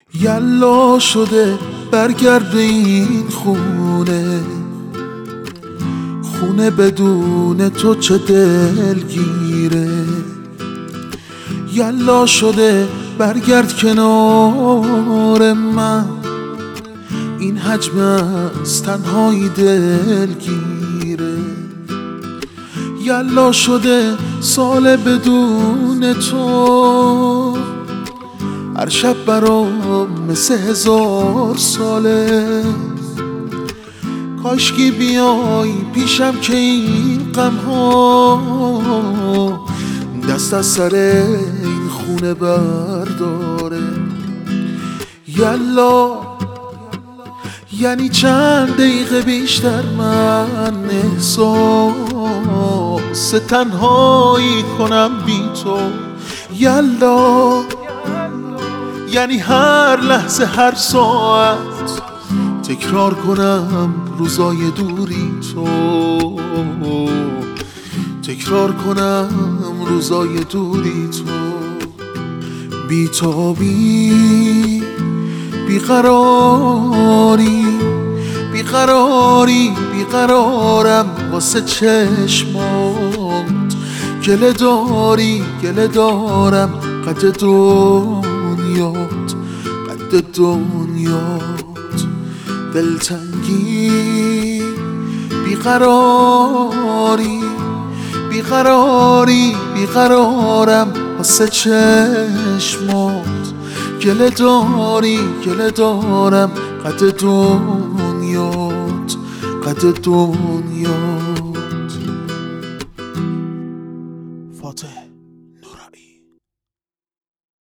یلا شده برگرد به این خونه، خونه بدون تو چه دلگیره. یلا شده برگرد کنار من، این حجم از تنهایی دلگیره. یلا شده سال بدون تو، هر شب برام مثل 1000 ساله. کاشکی بیای پیشم که این غم ها دست از سر این خونه برداره. یلا یعنی چند دقیقه بیشتر من احساس تنهایی کنم بی تو. یلا یعنی هر لحظه هر ساعت تکرار کنم روزای دوری تو، تکرار کنم روزای دوری تو. بیتابی بیقراری بیقراری بیقرارم واسه چشمات. گله داری گله دارم قد دنیات، قد دنیات. دلتنگی بیقراری بیقراری بیقرارم واسه چشمات. گله داری گله دارم قد دنیات، قد دنیات.